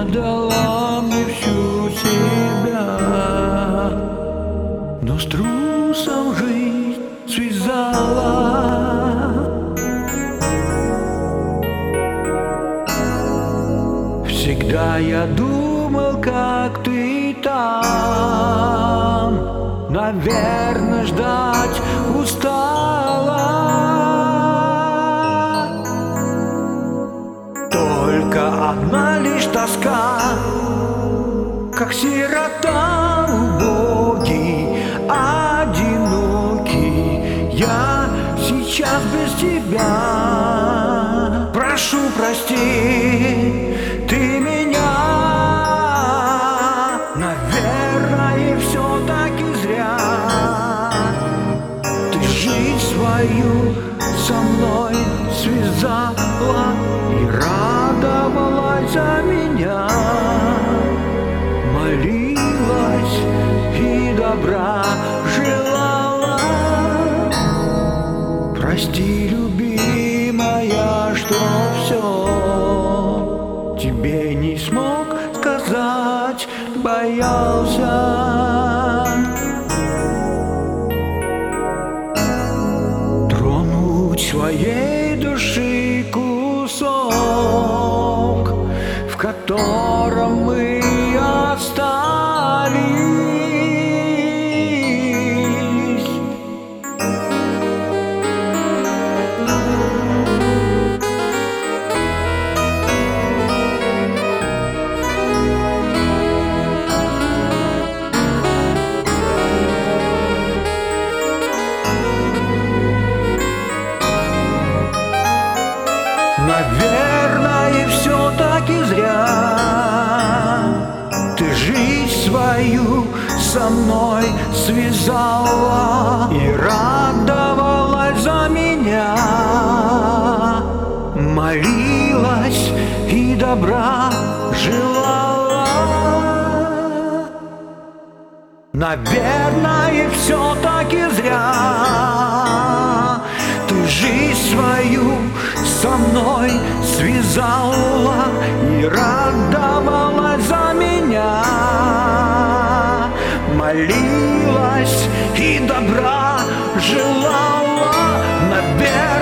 отдала мне всю себя, но с трусом жизнь связала. Всегда я думал, как ты там, наверное, ждать устала. Только одна лишь тоска, как сирота убогий, одинокий. Я сейчас без тебя. Прошу, прости ты меня, наверное, все-таки зря. Ты жизнь свою со мной связала и радовалась за меня, молилась и добра желала. Прости, любимая, что все тебе не смог сказать, боялся. Тронуть своей души кусок, в котором мы остались. Наверное, все-таки зря. Ты жизнь свою со мной связала и радовалась за меня, молилась и добра желала. Наверное, все-таки зря. Ты жизнь свою со мной связала и радовалась за меня, молилась и добра желала. Наверное,